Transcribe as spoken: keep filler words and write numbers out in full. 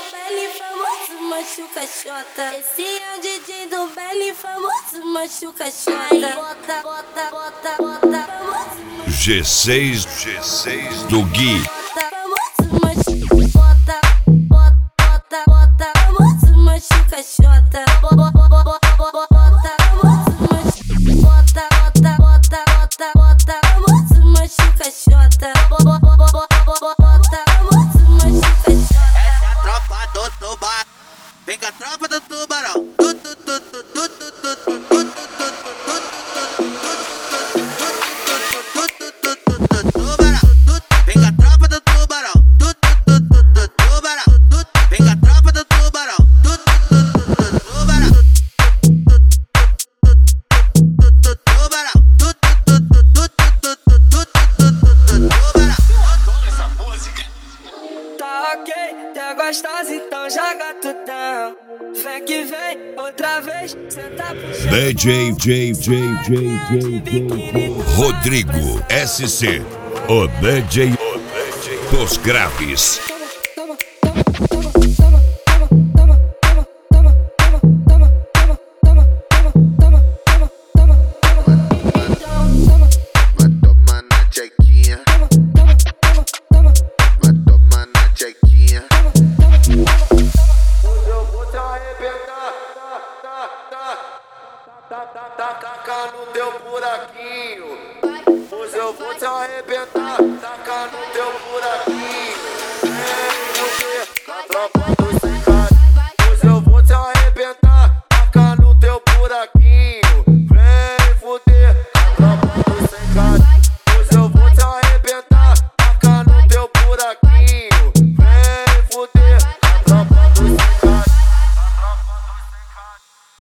Belly famoso machuca xota. Esse é o D J do Belly famoso machuca xota. Bota, bota, bota, bota. Famoso G seis, G seis do Gui. famoso machuca bota, bota, bota, bota. Famoso machuca xota. Bota, bota, famoso machuca bota, bota, bota, bota, bota. Famoso machuca xota. Bota, famoso machuca xota. Essa é a tropa do tubarão. Vem com a tropa do tubarão. Tu, tu, tu, tu, tu, tu, tu, tu, tu, tu, gostosa, então joga tudão. Vem que vem, outra vez, senta pro D J, J, J, J, J, J, Rodrigo S C, o D J dos graves. Taca no teu buraquinho, hoje eu vou te arrebentar. Taca no teu buraquinho, vem você, com a tropa do